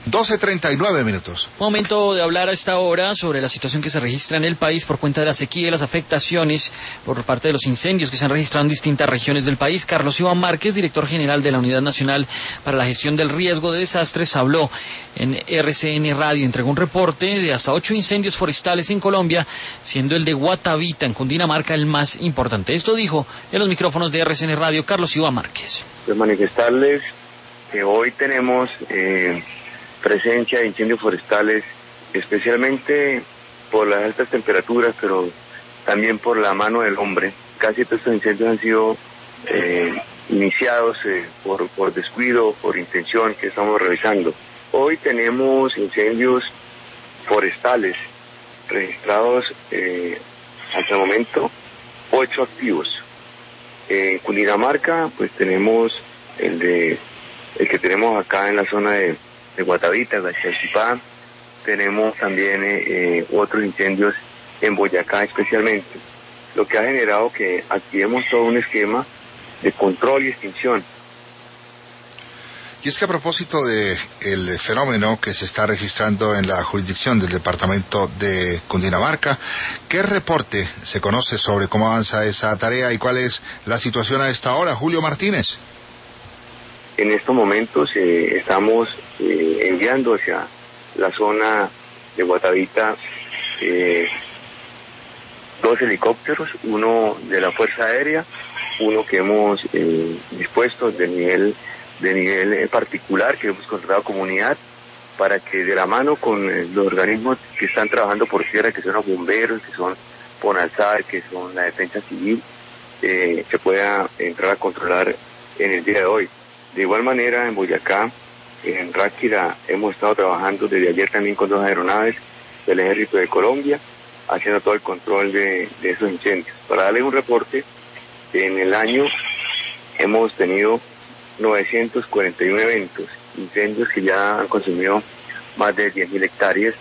12:39. Momento de hablar a esta hora sobre la situación que se registra en el país por cuenta de la sequía y las afectaciones por parte de los incendios que se han registrado en distintas regiones del país. Carlos Iván Márquez, director general de la Unidad Nacional para la Gestión del Riesgo de Desastres, habló en RCN Radio, entregó un reporte de hasta 8 incendios forestales en Colombia, siendo el de Guatavita, en Cundinamarca, el más importante. Esto dijo en los micrófonos de RCN Radio Carlos Iván Márquez. Pues manifestarles que hoy tenemos presencia de incendios forestales, especialmente por las altas temperaturas, pero también por la mano del hombre. Casi todos estos incendios han sido iniciados por descuido, por intención que estamos revisando. Hoy tenemos incendios forestales registrados hasta el momento 8 activos. En Cundinamarca pues tenemos el que tenemos acá en la zona de Guatavita, Gachalcipá. Tenemos también otros incendios en Boyacá especialmente, lo que ha generado que activemos todo un esquema de control y extinción. Y es que a propósito de el fenómeno que se está registrando en la jurisdicción del departamento de Cundinamarca, ¿qué reporte se conoce sobre cómo avanza esa tarea y cuál es la situación a esta hora? Julio Martínez. En estos momentos estamos enviando hacia la zona de Guatavita 2 helicópteros, uno de la Fuerza Aérea, uno que hemos dispuesto de nivel particular, que hemos contratado comunidad, para que de la mano con los organismos que están trabajando por tierra, que son los bomberos, que son Ponalzar, que son la defensa civil, se pueda entrar a controlar en el día de hoy. De igual manera, en Boyacá, en Ráquira, hemos estado trabajando desde ayer también con 2 aeronaves del Ejército de Colombia, haciendo todo el control de esos incendios. Para darle un reporte, en el año hemos tenido 941 eventos, incendios que ya han consumido más de 10.000 hectáreas.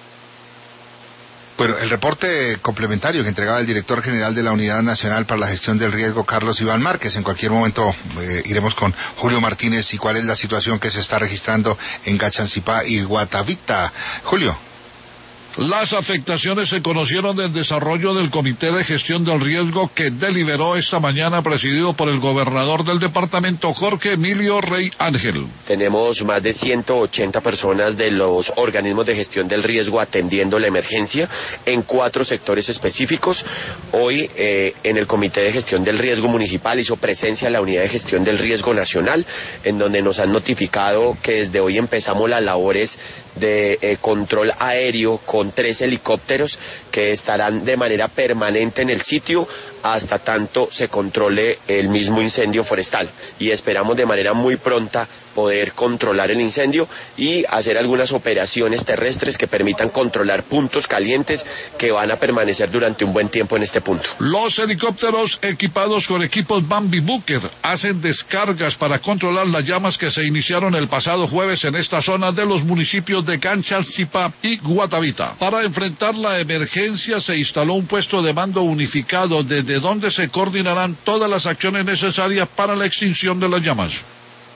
Bueno, el reporte complementario que entregaba el director general de la Unidad Nacional para la Gestión del Riesgo, Carlos Iván Márquez. En cualquier momento iremos con Julio Martínez y cuál es la situación que se está registrando en Gachalcipá y Guatavita. Julio. Las afectaciones se conocieron del desarrollo del Comité de Gestión del Riesgo que deliberó esta mañana, presidido por el gobernador del departamento, Jorge Emilio Rey Ángel. Tenemos más de 180 personas de los organismos de gestión del riesgo atendiendo la emergencia en 4 sectores específicos. Hoy en el Comité de Gestión del Riesgo Municipal hizo presencia la Unidad de Gestión del Riesgo Nacional, en donde nos han notificado que desde hoy empezamos las labores de control aéreo con 3 helicópteros que estarán de manera permanente en el sitio hasta tanto se controle el mismo incendio forestal, y esperamos de manera muy pronta poder controlar el incendio y hacer algunas operaciones terrestres que permitan controlar puntos calientes que van a permanecer durante un buen tiempo en este punto. Los helicópteros equipados con equipos Bambi Bucket hacen descargas para controlar las llamas que se iniciaron el pasado jueves en esta zona de los municipios de Gachalcipá y Guatavita. Para enfrentar la emergencia se instaló un puesto de mando unificado desde donde se coordinarán todas las acciones necesarias para la extinción de las llamas.